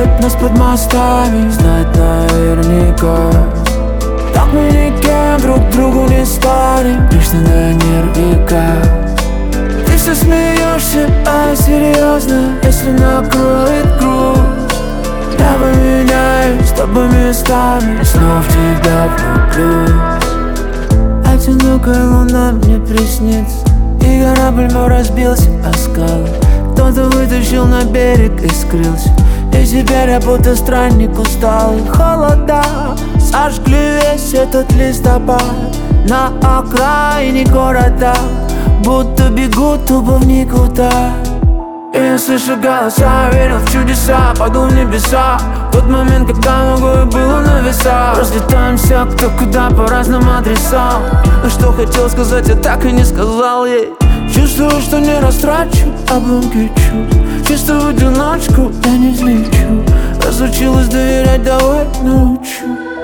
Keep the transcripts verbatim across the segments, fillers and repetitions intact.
ставят нас под мостами, знать наверняка. Так мы никем друг другу не станем, лишь на нервиках. Ты все смеешься, а я серьезно, если накроет грусть. Я поменяюсь с тобой местами, снова в тебя влюблюсь. Одинокая луна мне приснится, и корабль мой разбился о скалы. Кто-то вытащил на берег и скрылся, и теперь я будто странник усталый. Холода сожгли весь этот листопад на окраине города, будто бегут тупо в никуда. И я слышу голоса, верил в чудеса, падал в небеса. В тот момент, когда многое было на весах. Разлетаемся кто куда по разным адресам. Но что хотел сказать, я так и не сказал ей. Чувствую, что не растрачу обломки чувств. Чисто в одиночку я не взлечу. Разучилась доверять, давай научу.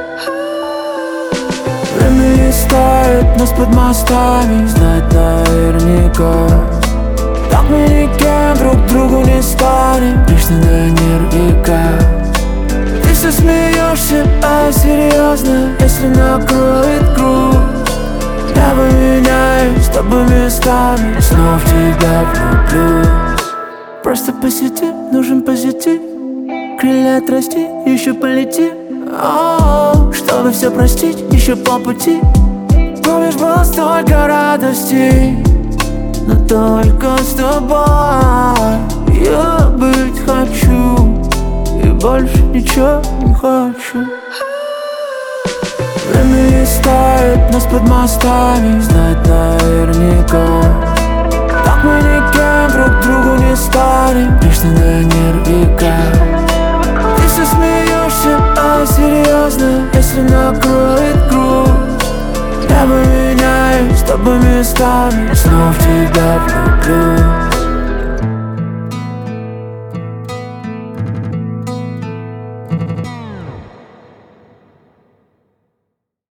Время не ставит нас под мостами, знать наверняка. Так мы никем друг другу не станем, лишь на нервиках. Ты все смеешься, а я серьезно, если накроет грусть. Я поменяюсь с тобой местами, снова в тебя влюблюсь. Просто посиди, нужен позитив. Крылья отрасти, еще полети. О-о-о, чтобы все простить, еще по пути. Помнишь, было столько радостей, но только с тобой я быть хочу, и больше ничего не хочу. Время не ставит нас под мостами, знать наверняка. Так мы никем друг другу не станем, лишь на нервиках. Ты все смеешься, а я серьезно, если накроет грусть. Я поменяюсь с тобой местами, снова в тебя влюблюсь.